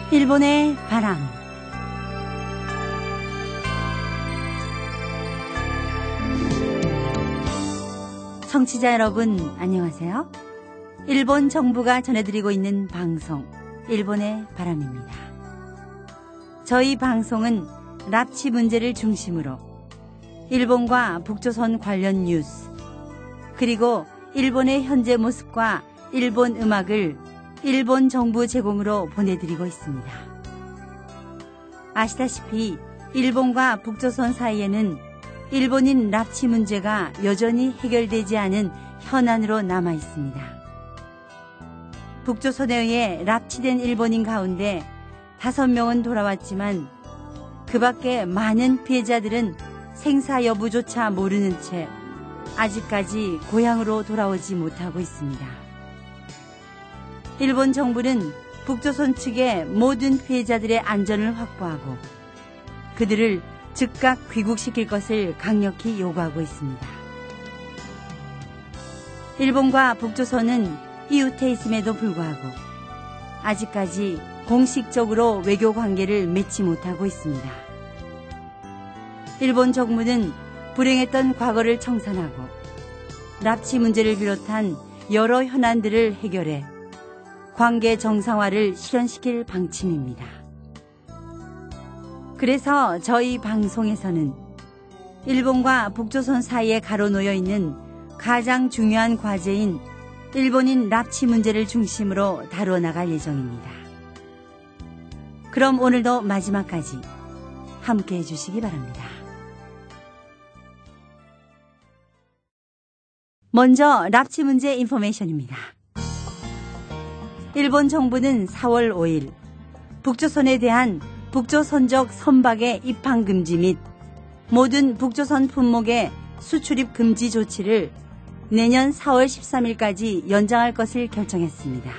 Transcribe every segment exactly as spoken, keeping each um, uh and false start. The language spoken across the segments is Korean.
일본의 바람. 청취자 여러분, 안녕하세요. 일본 정부가 전해드리고 있는 방송, 일본의 바람입니다. 저희 방송은 납치 문제를 중심으로 일본과 북조선 관련 뉴스, 그리고 일본의 현재 모습과 일본 음악을 일본 정부 제공으로 보내드리고 있습니다. 아시다시피 일본과 북조선 사이에는 일본인 납치 문제가 여전히 해결되지 않은 현안으로 남아 있습니다. 북조선에 의해 납치된 일본인 가운데 다섯 명은 돌아왔지만 그 밖에 많은 피해자들은 생사 여부조차 모르는 채 아직까지 고향으로 돌아오지 못하고 있습니다. 일본 정부는 북조선 측의 모든 피해자들의 안전을 확보하고 그들을 즉각 귀국시킬 것을 강력히 요구하고 있습니다. 일본과 북조선은 이웃해 있음에도 불구하고 아직까지 공식적으로 외교 관계를 맺지 못하고 있습니다. 일본 정부는 불행했던 과거를 청산하고 납치 문제를 비롯한 여러 현안들을 해결해 관계 정상화를 실현시킬 방침입니다. 그래서 저희 방송에서는 일본과 북조선 사이에 가로놓여 있는 가장 중요한 과제인 일본인 납치 문제를 중심으로 다루어 나갈 예정입니다. 그럼 오늘도 마지막까지 함께해 주시기 바랍니다. 먼저 납치 문제 인포메이션입니다. 일본 정부는 사월 오일 북조선에 대한 북조선적 선박의 입항 금지 및 모든 북조선 품목의 수출입 금지 조치를 내년 사월 십삼일까지 연장할 것을 결정했습니다.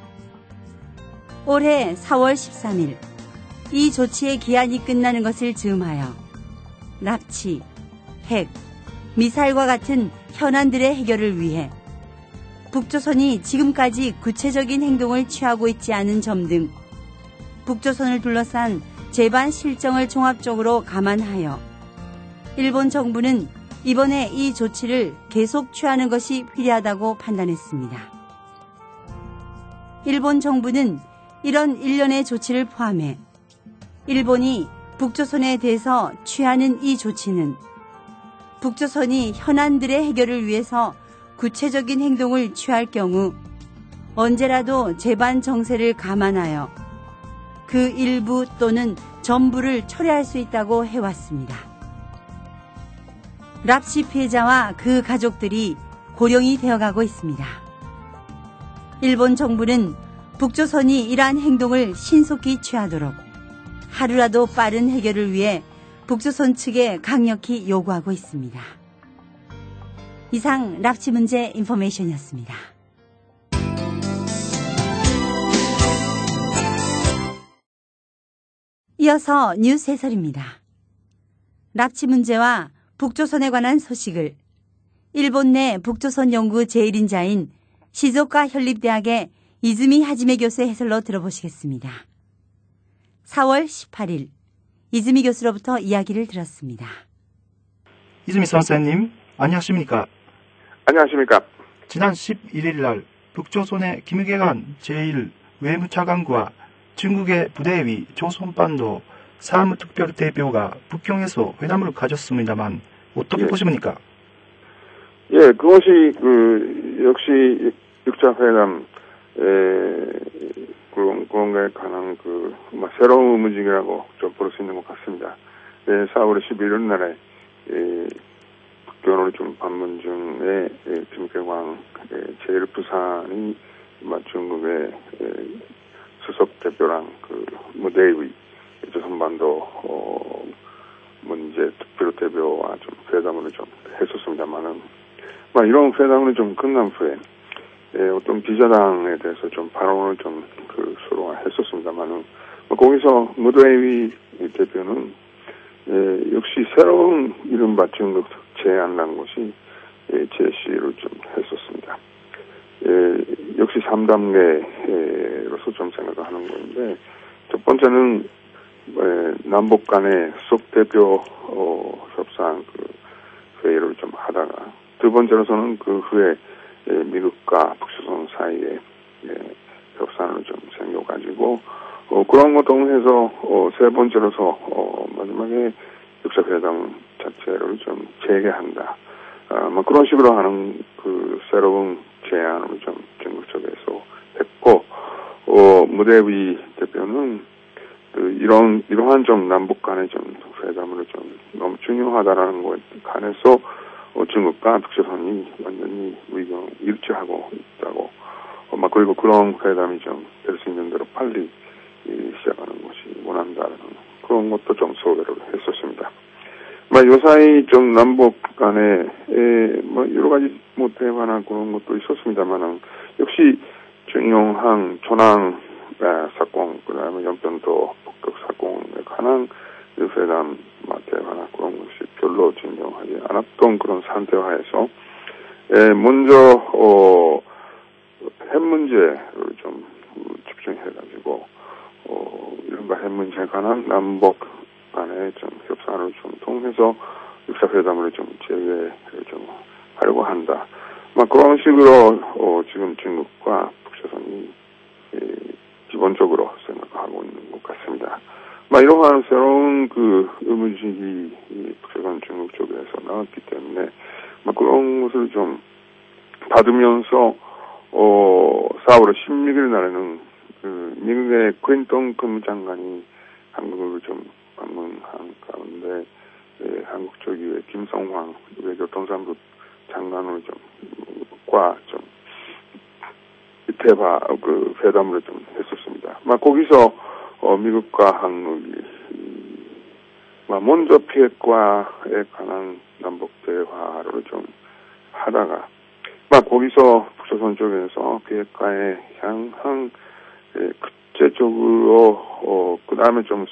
올해 사월 십삼일 이 조치의 기한이 끝나는 것을 즈음하여 납치, 핵, 미사일과 같은 현안들의 해결을 위해 북조선이 지금까지 구체적인 행동을 취하고 있지 않은 점 등 북조선을 둘러싼 재반 실정을 종합적으로 감안하여 일본 정부는 이번에 이 조치를 계속 취하는 것이 필요하다고 판단했습니다. 일본 정부는 이런 일련의 조치를 포함해 일본이 북조선에 대해서 취하는 이 조치는 북조선이 현안들의 해결을 위해서 구체적인 행동을 취할 경우 언제라도 재반 정세를 감안하여 그 일부 또는 전부를 철회할 수 있다고 해왔습니다. 납치 피해자와 그 가족들이 고령이 되어가고 있습니다. 일본 정부는 북조선이 이러한 행동을 신속히 취하도록 하루라도 빠른 해결을 위해 북조선 측에 강력히 요구하고 있습니다. 이상 납치 문제 인포메이션이었습니다. 이어서 뉴스 해설입니다. 납치 문제와 북조선에 관한 소식을 일본 내 북조선 연구 제일 인자인 시조카 현립대학의 이즈미 하지메 교수의 해설로 들어보시겠습니다. 사월 십팔일 이즈미 교수로부터 이야기를 들었습니다. 이즈미 선생님, 안녕하십니까? 안녕하십니까? 지난 십일일 날 북조선의 김계관 제일 외무차관과 중국의 부대위 조선반도 사무특별대표가 북경에서 회담을 가졌습니다만 어떻게 예. 보십니까? 예, 그것이 그 역시 육자회담 그런 그런 거에 관한 그 뭐 새로운 움직임이라고 좀 볼 수 있는 것 같습니다. 예, 사월 십일일 날에 예, 북경으로 좀 방문 중에 예, 김계관 예, 제일 부산이 중국의 예, 수석 대표랑 그 무대의 조선반도 어, 문제 특별 대표와 좀 회담을 좀 했었습니다만은, 막 이런 회담을 좀 끝난 후에 예, 어떤 비자당에 대해서 좀 발언을 좀 그 서로 했었습니다만은, 뭐 거기서 무대의 대표는 예, 역시 새로운 이른바 중국 제안한 것이 예, 제시를 좀 했었습니다. 예, 역시 삼 단계로서 좀 생각을 하는 건데, 첫 번째는 에, 남북 간의 속 대표 어, 협상 그 회의를 좀 하다가 두 번째로서는 그 후에 에, 미국과 북조선 사이에 에, 협상을 좀 생겨가지고 어, 그런 것 통해서 어, 세 번째로서 어, 마지막에 육사회담 자체를 좀 재개한다. 아, 뭐 그런 식으로 하는 그 새로운 제안을 좀 중국 쪽에서 했고 어, 무대위 대표는 그 이런 이러한 좀 남북 간의 좀 회담으로 좀 너무 중요하다라는 것에 관해서 어, 중국과 북조선이 완전히 의견 일치하고 있다고. 어, 막 그리고 그런 회담이 좀 될 수 있는 대로 빨리 이, 시작하는 것이 원한다는 그런 것도 좀 소개를 했었습니다. 막 요사이 좀 남북 간에 에, 뭐 여러 가지 뭐 대화나 그런 것도 있었습니다만은 역시 중용항 천황 아, 사건 그다음에 연평도 북극 사건에 관한 회담 대화나 그런 것이 별로 진정하지 않았던 그런 상태화에서 에, 먼저 어, 핵 문제를 좀 집중해가지고 어, 이른바 핵 문제에 관한 남북 간의 좀 협상을 좀 통해서 육사회담을 좀 재개를 좀 하려고 한다. 막 그런 식으로 어, 지금 중국과 북조선이 예, 기본적으로 생각하고 있는 것 같습니다. 막 이러한 새로운 그 의문식이 북조선 중국 쪽에서 나왔기 때문에 막 그런 것을 좀 받으면서 어, 사월의 십육 일 날에는 그 미국의 클린턴 국무장관이 한국을 좀 방문한 가운데 예, 한국 쪽이 김성황 외교통상부 장관을 좀과 좀 대화 그 회담을 좀 했었습니다. 막 거기서 어, 미국과 한국이 막 먼저 비핵화에 관한 남북 대화를 좀 하다가 막 거기서 북조선 쪽에서 비핵화에 향한 예, 구체적으로 어, 그 다음에 좀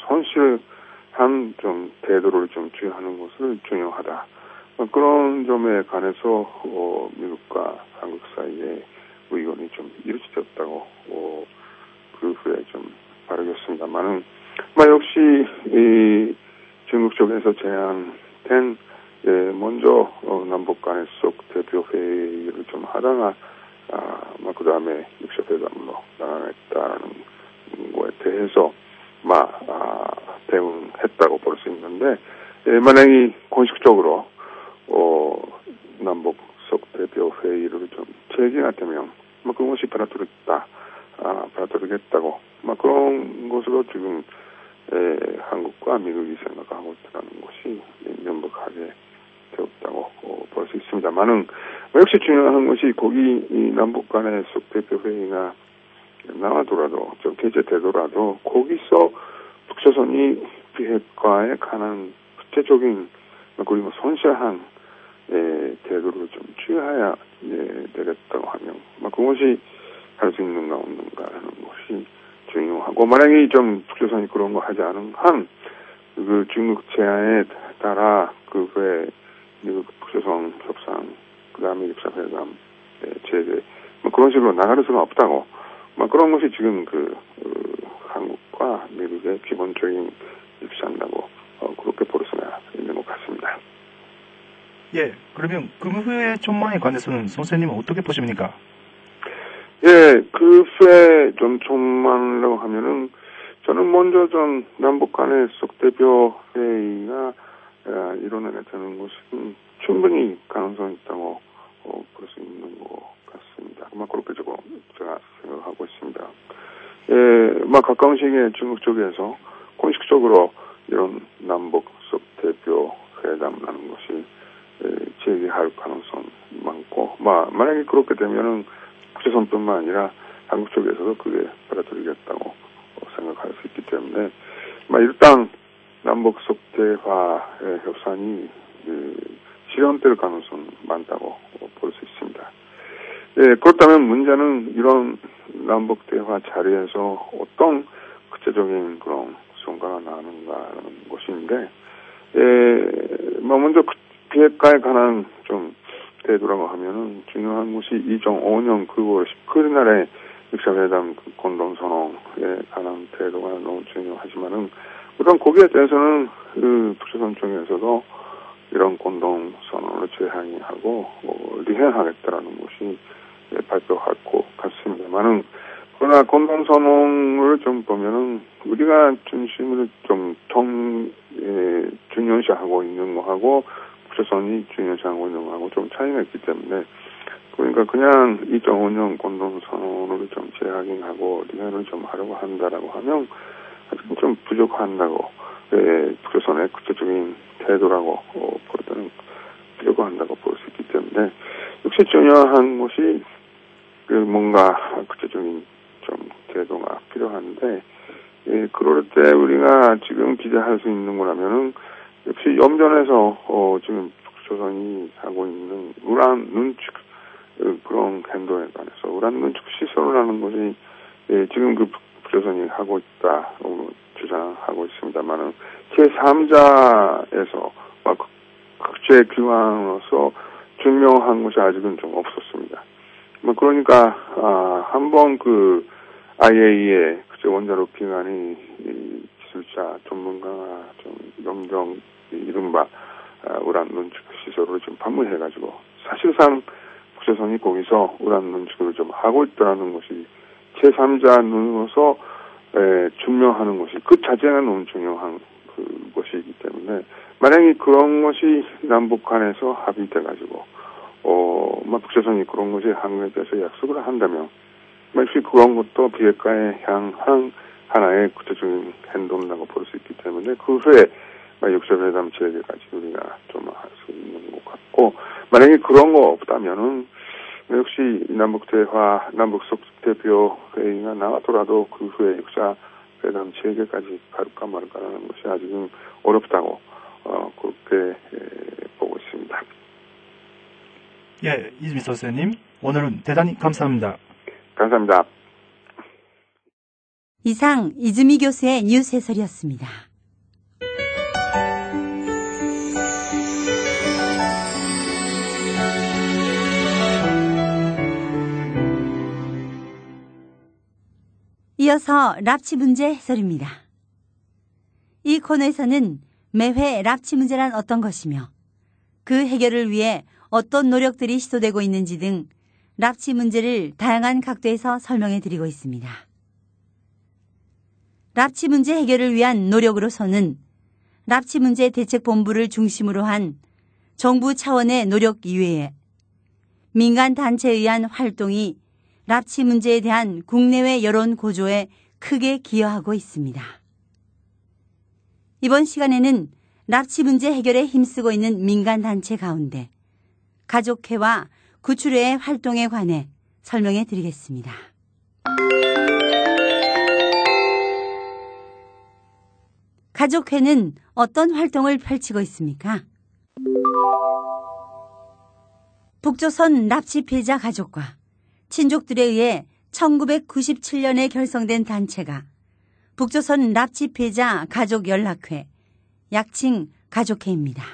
손실한 좀 태도를 좀 취하는 것을 중요하다. 그런 점에 관해서 어, 미국과 한국 사이에 의견이 좀 이루어졌다고 어, 그 후에 좀 바라겠습니다만은, 역시 이 중국 쪽에서 제안된 예, 먼저 어, 남북 간의 속 대표 회의를 좀 하다가 아, 그 다음에 육사회담으로 나가겠다는 거에 대해서 막 아, 대응했다고 볼 수 있는데, 예, 만약에 공식적으로 어, 남북 속 대표 회의를 좀 재개가 되면 뭐 그것이 받아들였다, 아, 받아들이겠다고 막 그런 것으로 지금 에, 한국과 미국이 생각하고 있다는 것이 명백하게 되었다고 어, 볼 수 있습니다만은, 역시 중요한 것이 거기 이 남북 간의 속 대표 회의가 나와더라도 좀 개최되더라도 거기서 북조선이 비핵화에 관한 구체적인 그리고 뭐 손실한 예, 태도를 좀 취해야 예, 되겠다고 하면 막 그것이 할 수 있는가 없는가 하는 것이 중요하고, 만약에 좀 북조선이 그런 거 하지 않은 한 그 중국 제안에 따라 그 후에 미국 북조선 협상 그 다음에 육사회담 재개 뭐 그런 식으로 나갈 수가 없다고, 막 그런 것이 지금 그, 그 한국과 미국의 기본적인 입장이라고 어, 그렇게 볼 수가 있는 것 같습니다. 예, 그러면 그 후의 전망에 관해서는 선생님은 어떻게 보십니까? 예, 그 후에 좀 전망이라고 하면은 저는 먼저 좀 남북 간의 속 대표 회의가 아, 일어나게 되는 것은 충분히 가능성이 있다고 어, 볼 수 있는 것 같습니다. 아마 그렇게 조금 제가 생각하고 있습니다. 예, 막 가까운 시기에 중국 쪽에서 공식적으로 이런 남북 속 대표 회담이라는 것이 예, 재개할 가능성이 많고, 마, 만약에 그렇게 되면은 북조선뿐만 아니라 한국 쪽에서도 그게 받아들이겠다고 생각할 수 있기 때문에, 마, 일단 남북 속 대화의 협상이 그, 실현될 가능성이 많다고 볼 수 있습니다. 예, 그렇다면 문제는 이런 남북 대화 자리에서 어떤 구체적인 그런 성과가 나는가라는 것인데, 예, 뭐 먼저 비핵화에 관한 좀 태도라고 하면은 중요한 것이 이천오 년 구월 십구 일 날에 육 차 회담 그 공동선언에 관한 태도가 너무 중요하지만은 우선 거기에 대해서는 그 북조선 쪽에서도 이런 공동선언을 재항의하고 어, 리행하겠다라는 것이 예, 발표하고 갔습니다만은 그러나 공동선언을 좀 보면은 우리가 중심으로 좀 정, 예, 중요시하고 있는 거하고 북조선이 중요시하고 있는 거하고 좀 차이가 있기 때문에 그러니까 그냥 이점오 년 공동선언을 좀 재확인하고 리행을 좀 하려고 한다라고 하면 아직은 좀 부족한다고 예, 북조선의 구체적인 태도라고 어, 볼 때는 필요가 한다고 볼 수 있기 때문에 역시 중요한 것이 그 뭔가 구체적인 좀 태도가 필요한데 예, 그럴 때 우리가 지금 기대할 수 있는 거라면은 역시 염전에서 어, 지금 북조선이 하고 있는 우란 눈축 그런 행동에 관해서 우란 눈축 시설을 하는 것이 예, 지금 그 북조선이 하고 있다 주장하고 있습니다만은 제삼자에서 국제 기관으로서 증명한 것이 아직은 좀 없었습니다. 뭐 그러니까 아, 한번 그 아이에이이에 국제 원자력 기관이 이 기술자 전문가가 좀 염정 이른바 아, 우란 눈축 시설을 좀 방문해가지고 사실상 북조선이 거기서 우란 눈축을 좀 하고 있다는 것이 제삼자 눈으로서 에, 증명하는 것이 그 자체가 너무 중요한 그 것이기 때문에 만약에 그런 것이 남북 간에서 합의돼가지고 어, 막 북조선이 그런 것이 한국에 대해서 약속을 한다면 역시 그런 것도 비핵화에 향한 하나의 구체적인 행동이라고 볼 수 있기 때문에 그 후에 육 차 회담 재개까지 우리가 좀 할 수 있는 것 같고 만약에 그런 거 없다면은 역시 남북 대화, 남북 속대표 회의가 나왔더라도 그 후에 육 차 회담 재개까지 갈까 말까라는 것이 아직은 어렵다고 어, 그렇게 예, 보고 있습니다. 예, 이즈미 선생님, 오늘은 대단히 감사합니다. 감사합니다. 이상 이즈미 교수의 뉴스 해설이었습니다. 이어서 납치 문제 해설입니다. 이 코너에서는 매회 납치 문제란 어떤 것이며 그 해결을 위해 어떤 노력들이 시도되고 있는지 등 납치 문제를 다양한 각도에서 설명해 드리고 있습니다. 납치 문제 해결을 위한 노력으로서는 납치 문제 대책본부를 중심으로 한 정부 차원의 노력 이외에 민간 단체에 의한 활동이 납치 문제에 대한 국내외 여론 고조에 크게 기여하고 있습니다. 이번 시간에는 납치 문제 해결에 힘쓰고 있는 민간 단체 가운데 가족회와 구출회의 활동에 관해 설명해 드리겠습니다. 가족회는 어떤 활동을 펼치고 있습니까? 북조선 납치 피해자 가족과 친족들에 의해 천구백구십칠 년에 결성된 단체가 북조선 납치 피해자 가족연락회, 약칭 가족회입니다.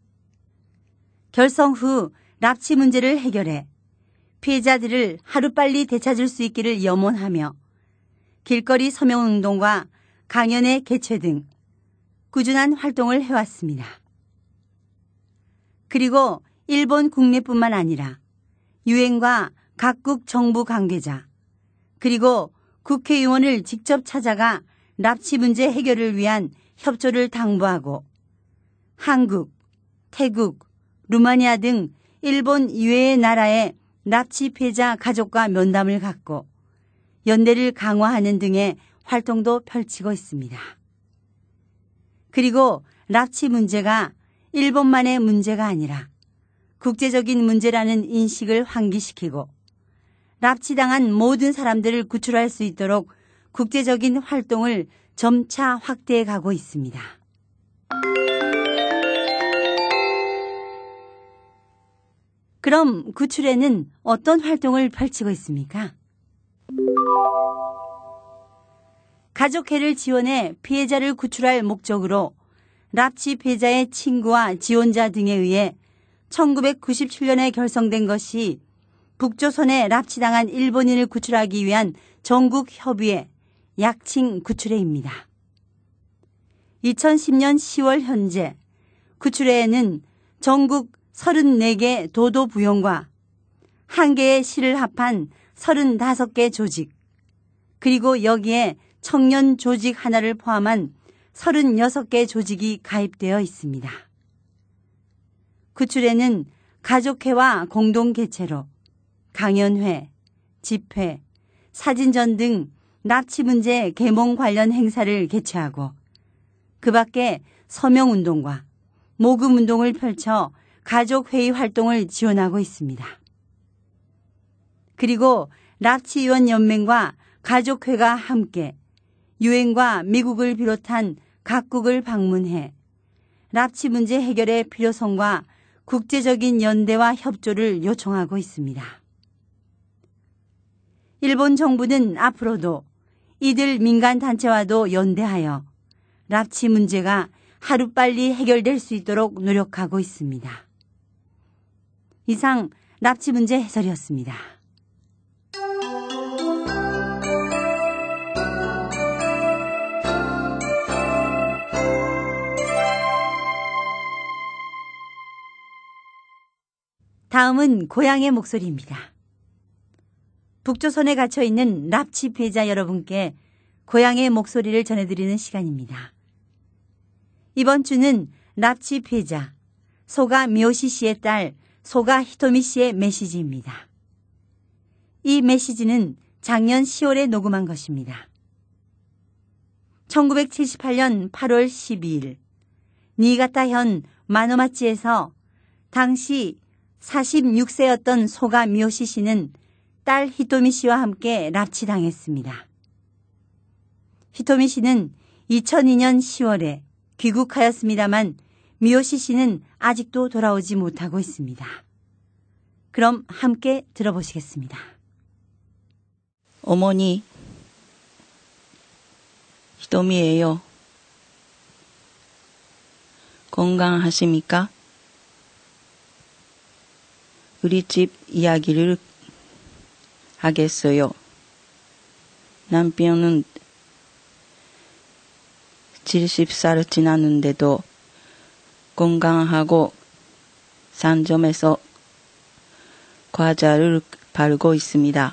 결성 후 납치 문제를 해결해 피해자들을 하루빨리 되찾을 수 있기를 염원하며 길거리 서명운동과 강연회 개최 등 꾸준한 활동을 해왔습니다. 그리고 일본 국내뿐만 아니라 유엔과 각국 정부 관계자 그리고 국회의원을 직접 찾아가 납치 문제 해결을 위한 협조를 당부하고 한국, 태국, 루마니아 등 일본 이외의 나라의 납치 피해자 가족과 면담을 갖고 연대를 강화하는 등의 활동도 펼치고 있습니다. 그리고 납치 문제가 일본만의 문제가 아니라 국제적인 문제라는 인식을 환기시키고 납치당한 모든 사람들을 구출할 수 있도록 국제적인 활동을 점차 확대해 가고 있습니다. 그럼 구출회는 어떤 활동을 펼치고 있습니까? 가족회를 지원해 피해자를 구출할 목적으로 납치 피해자의 친구와 지원자 등에 의해 천구백구십칠 년에 결성된 것이 북조선에 납치당한 일본인을 구출하기 위한 전국협의회 약칭 구출회입니다. 이천십 년 시월 현재 구출회에는 전국 서른네 개 도도부용과 한 개의 시를 합한 서른다섯 개 조직, 그리고 여기에 청년 조직 하나를 포함한 서른여섯 개 조직이 가입되어 있습니다. 구출회는 가족회와 공동개최로 강연회, 집회, 사진전 등 납치 문제 계몽 관련 행사를 개최하고 그 밖에 서명운동과 모금운동을 펼쳐 가족회의 활동을 지원하고 있습니다. 그리고 납치위원연맹과 가족회가 함께 유엔과 미국을 비롯한 각국을 방문해 납치 문제 해결의 필요성과 국제적인 연대와 협조를 요청하고 있습니다. 일본 정부는 앞으로도 이들 민간단체와도 연대하여 납치 문제가 하루빨리 해결될 수 있도록 노력하고 있습니다. 이상 납치 문제 해설이었습니다. 다음은 고향의 목소리입니다. 북조선에 갇혀있는 납치 피해자 여러분께 고향의 목소리를 전해드리는 시간입니다. 이번 주는 납치 피해자 소가 미요시 씨의 딸 소가 히토미 씨의 메시지입니다. 이 메시지는 작년 시월에 녹음한 것입니다. 천구백칠십팔 년 팔월 십이일 니가타현 마노마치에서 당시 사십육 세였던 소가 미요시 씨는 딸 히토미 씨와 함께 납치당했습니다. 히토미 씨는 이천이 년 시월에 귀국하였습니다만 미요시 씨는 아직도 돌아오지 못하고 있습니다. 그럼 함께 들어보시겠습니다. 어머니, 히토미예요. 건강하십니까? 우리 집 이야기를 하겠어요. 남편은 칠십 살 지났는데도 건강하고 상점에서 과자를 팔고 있습니다.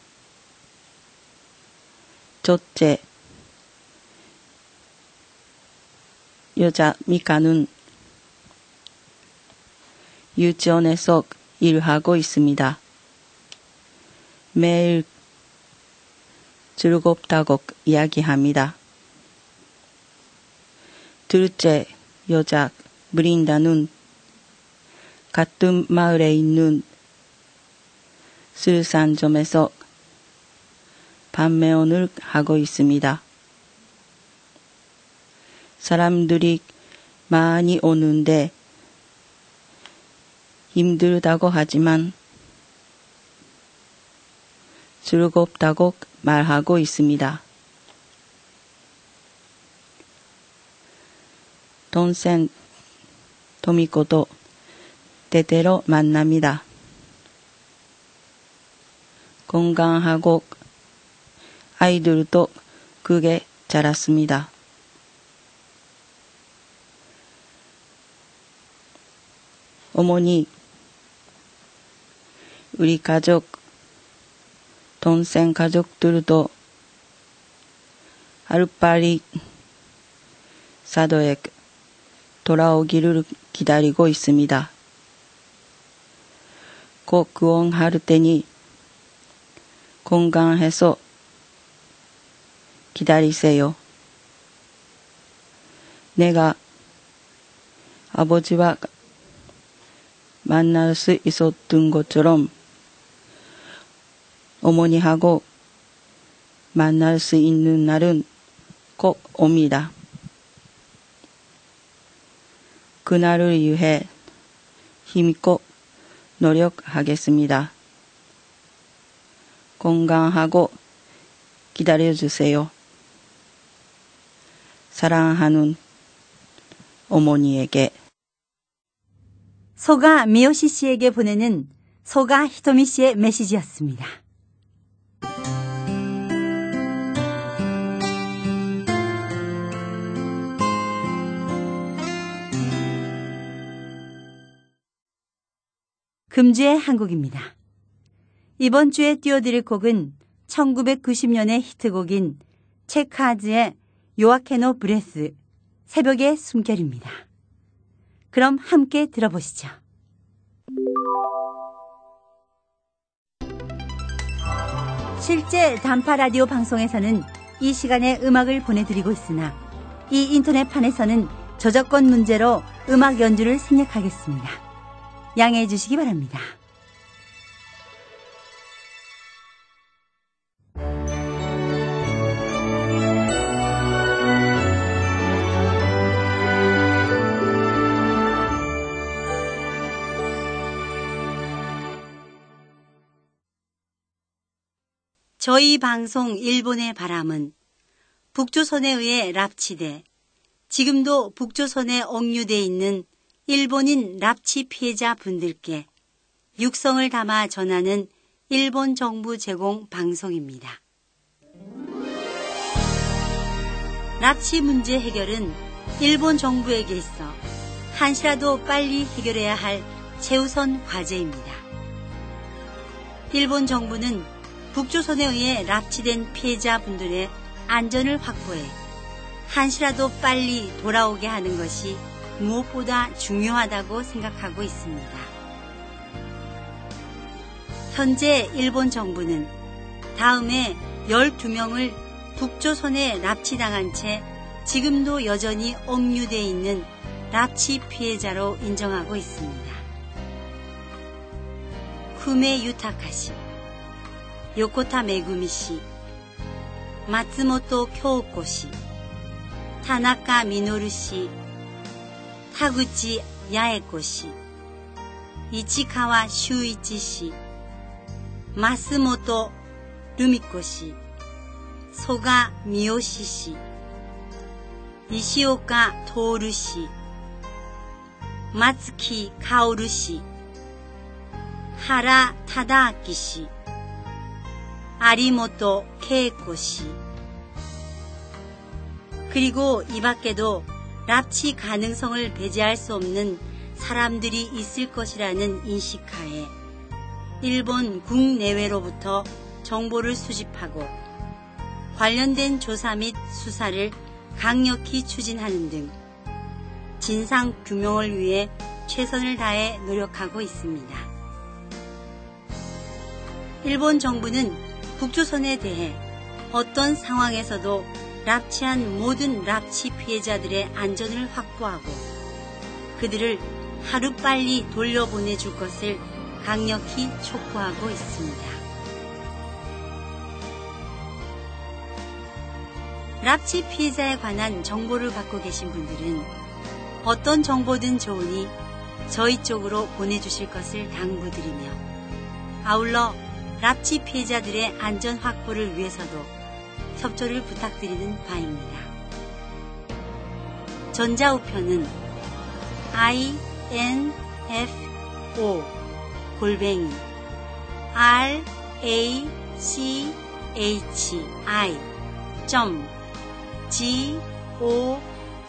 첫째, 여자 미카는 유치원에서 일하고 있습니다. 매일 즐겁다고 이야기합니다. 둘째, 여자 브린다는 같은 마을에 있는 술상점에서 판매원을 하고 있습니다. 사람들이 많이 오는데 힘들다고 하지만 즐겁다고 말하고 있습니다. 동생 토미코도 때때로 만납니다. 건강하고 아이들도 크게 자랐습니다. 어머니, 우리 가족, 동생 가족들도 하루빨리 사도에 돌아오기를 기다리고 있습니다. 꼭 구원할 테니 건강해서 기다리세요. 내가 아버지와 만날 수 있었던 것처럼 어머니하고 만날 수 있는 날은 꼭 옵니다. 그날을 위해 힘있고 노력하겠습니다. 건강하고 기다려주세요. 사랑하는 어머니에게. 소가 미요시 씨에게 보내는 소가 히토미 씨의 메시지였습니다. 금주의 한국입니다. 이번 주에 띄워드릴 곡은 천구백구십 년의 히트곡인 체카즈의 요아케노 브레스, 새벽의 숨결입니다. 그럼 함께 들어보시죠. 실제 단파 라디오 방송에서는 이 시간에 음악을 보내드리고 있으나 이 인터넷판에서는 저작권 문제로 음악 연주를 생략하겠습니다. 양해해 주시기 바랍니다. 저희 방송 일본의 바람은 북조선에 의해 납치돼 지금도 북조선에 억류돼 있는 일본인 납치 피해자 분들께 육성을 담아 전하는 일본 정부 제공 방송입니다. 납치 문제 해결은 일본 정부에게 있어 한시라도 빨리 해결해야 할 최우선 과제입니다. 일본 정부는 북조선에 의해 납치된 피해자분들의 안전을 확보해 한시라도 빨리 돌아오게 하는 것이 무엇보다 중요하다고 생각하고 있습니다. 현재 일본 정부는 다음에 열두 명을 북조선에 납치당한 채 지금도 여전히 억류되어 있는 납치 피해자로 인정하고 있습니다. 쿠메 유타카 씨, 요코타 메구미 씨, 마츠모토 교코 씨, 타나카 미노루 씨, 타구치 야에코 씨, 이치카와 슈이치 씨, 마스모토 루미코 씨, 소가 미요시 씨, 이시오카 토오루 씨, 마츠키 카오루 씨, 하라 타다아키 씨, 아리모토 케이코 씨, 그리고 이 밖에도 납치 가능성을 배제할 수 없는 사람들이 있을 것이라는 인식하에 일본 국내외로부터 정보를 수집하고 관련된 조사 및 수사를 강력히 추진하는 등 진상 규명을 위해 최선을 다해 노력하고 있습니다. 일본 정부는 북조선에 대해 어떤 상황에서도 납치한 모든 납치 피해자들의 안전을 확보하고 그들을 하루빨리 돌려보내줄 것을 강력히 촉구하고 있습니다. 납치 피해자에 관한 정보를 받고 계신 분들은 어떤 정보든 좋으니 저희 쪽으로 보내주실 것을 당부드리며 아울러 납치 피해자들의 안전 확보를 위해서도 협조를 부탁드리는 바입니다. 전자우편은 인포 골뱅이 r a c h i g o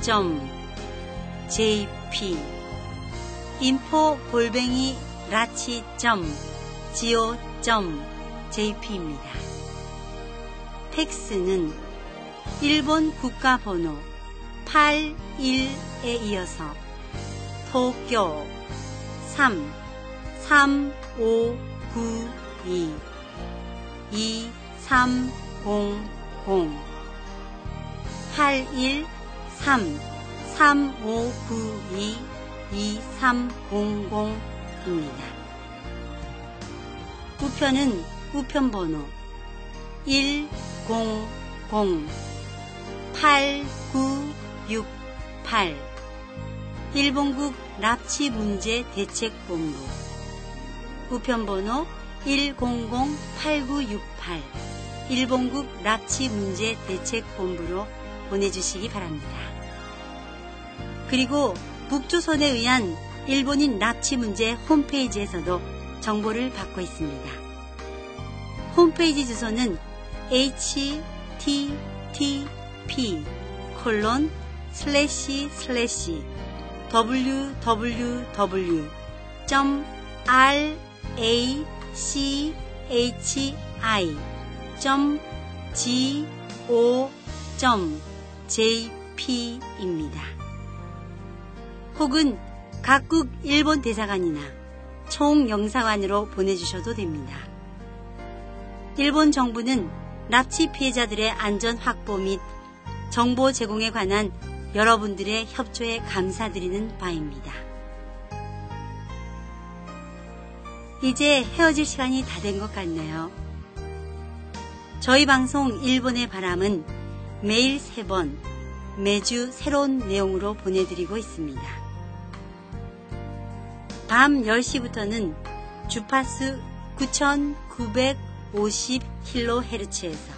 j p 인포 골뱅이 라치 지오 제이피입니다. 팩스는 일본 국가번호 팔십일에 이어서 도쿄 삼 삼오구이 이삼공공 팔일 삼 삼오구이 이삼공공입니다. 우편은 우편번호 일공공 팔구육팔 일본국 납치문제대책본부 우편번호 일공공 팔구육팔 일본국 납치문제대책본부로 보내주시기 바랍니다. 그리고 북조선에 의한 일본인 납치 문제 홈페이지에서도 정보를 받고 있습니다. 홈페이지 주소는 에이치 티 티 피 콜론 슬래시 슬래시 더블유 더블유 더블유 점 알 에이 치 에이치 아이 점 지 오 점 제이 피입니다. 혹은 각국 일본 대사관이나 총영사관으로 보내주셔도 됩니다. 일본 정부는 납치 피해자들의 안전 확보 및 정보 제공에 관한 여러분들의 협조에 감사드리는 바입니다. 이제 헤어질 시간이 다 된 것 같네요. 저희 방송 일본의 바람은 매일 세 번, 매주 새로운 내용으로 보내드리고 있습니다. 밤 열 시부터는 주파수 구천구백오십 킬로헤르츠에서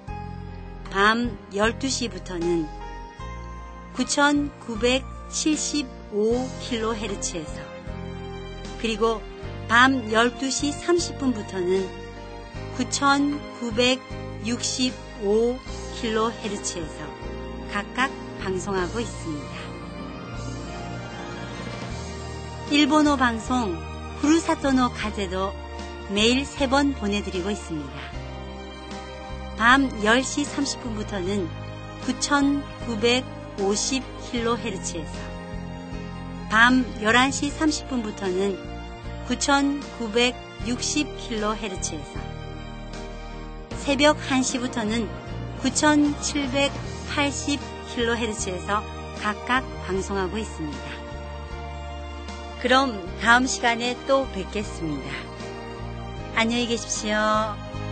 밤 열두 시부터는 구천구백칠십오 킬로헤르츠에서 그리고 밤 열두 시 삼십 분부터는 구천구백육십오 킬로헤르츠에서 각각 방송하고 있습니다. 일본어 방송 후루사토노 카제도 매일 세 번 보내드리고 있습니다. 밤 열 시 삼십 분부터는 구천구백오십 킬로헤르츠에서 밤 열한 시 삼십 분부터는 구천구백육십 킬로헤르츠에서 새벽 한 시부터는 구천칠백팔십 킬로헤르츠에서 각각 방송하고 있습니다. 그럼 다음 시간에 또 뵙겠습니다. 안녕히 계십시오.